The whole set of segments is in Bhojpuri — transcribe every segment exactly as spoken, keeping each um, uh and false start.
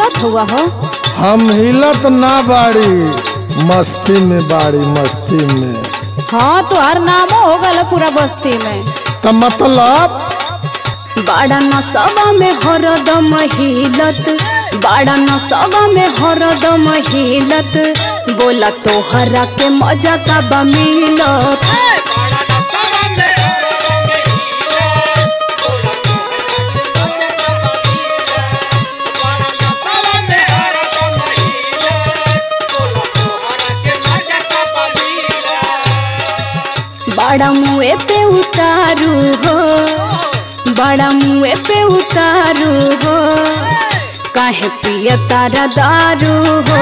हिलत हुआ हो? हम हिलत ना बाड़ी, मस्ती में बाड़ी, मस्ती में। हाँ तो हर नामो हो गल पूरा बस्ती में। तो मतलब बाड़ा नसवा में हरदम हिलत, बाड़ा नसवा में हरदम हिलत, बोला तोहरा के मजा का बा मिलत। बड़ा मुँह पे उतारू हो, बड़ा मुँह पे उतारू हो, काहे पिया तारा दारू हो।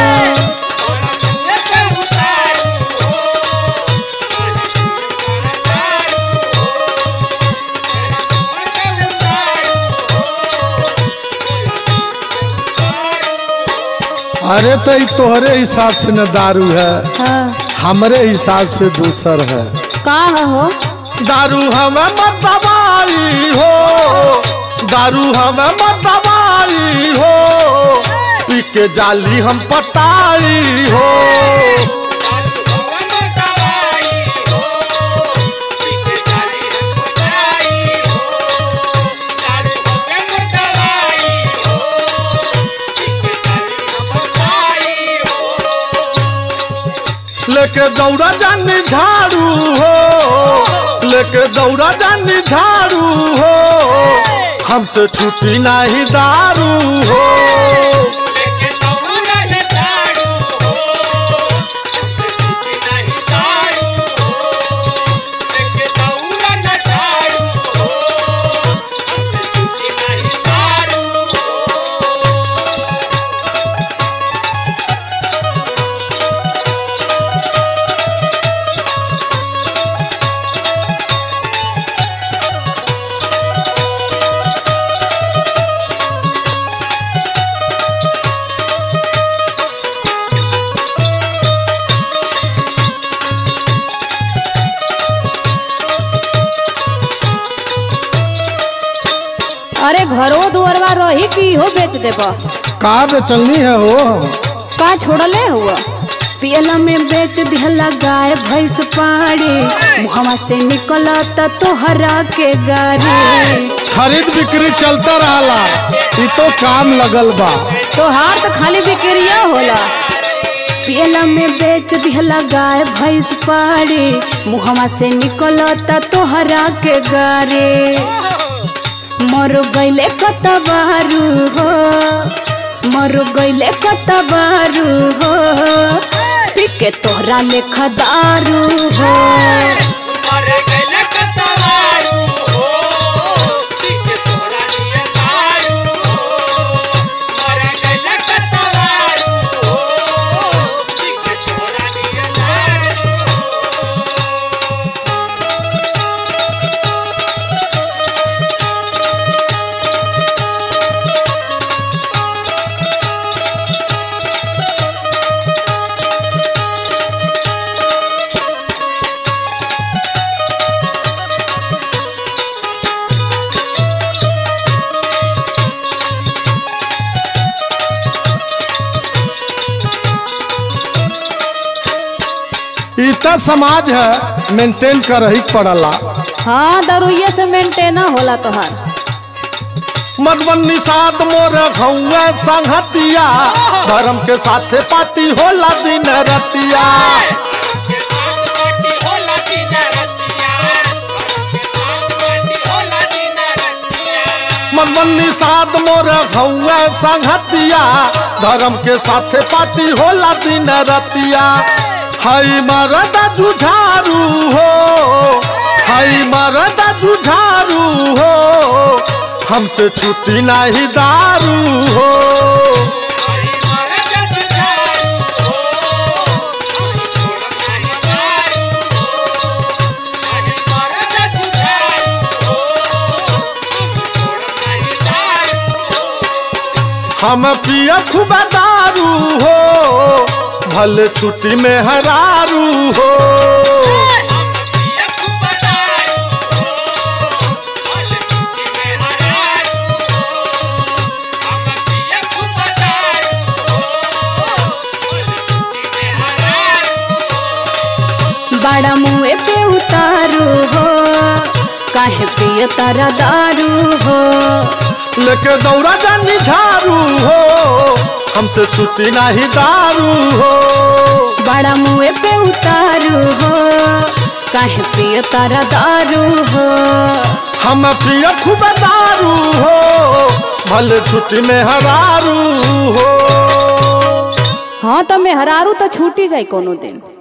अरे तो ई तोहरे हिसाब से न दारू है। हाँ। हमरे हिसाब से दूसर है। का हो? दारू हमें मत दवाई हो, दारू हमें मत दवाई हो, पी के जाली हम पटाई हो। लेके दौड़ा जानी झाड़ू हो, लेके दौड़ा जानी झाड़ू हो, हमसे छुट्टी नहीं दारू हो। अरे घरो दुआरवा रही की हो बेच देब? का बेचलनी है हो? का छोड़ले हुआ? पियला में बेच दिहला गाय भैंस पाड़ी, मुहवा से निकलता तोहरा के गाड़ी। खरीद बिक्री चलता रहला, ई तो काम लगल बा। तोहार तो खाली बिक्रिया होला। पियला में बेच दिहला गाय भैंस पाड़ी, मुहवा से निकलता तोहरा के गाड़ी। मर गईले कतबारू हो, मर गईले कतबारू हो, पीके तोहरा लेखा दारू हो। इतना समाज है, मेंटेन कर ही पड़ला। हाँ दारुये से मेंटेन होला तोहार। मधुबनी साथ मोर घौआ संगतिया, धर्म के साथे पार्टी होला दिन रतिया। मधुबनी साथ मोर घौआ संगतिया, धर्म के साथे पार्टी होला दिन रतिया। हाई मरदा जुझारू हो, हाई मरदा जुझारू हो, हमसे छुट्टी नहीं दारू हो। हम पिया खूब दारू हो, भले छुट्टी में हरारू हो। बड़ा मुँह पे उतारू हो काहे पिय तारा दारू हो। लेके दौड़ा जानी झारू हो हमसे छुट्टी नहीं दारू हो। बड़ा मुँह पे उतारू हो काहे पिय तारा दारू हो। हम पिय खूब दारू हो भले छुट्टी में हरारू हो। हाँ तो मैं हरारू तो छूटी जाए कोनो दिन।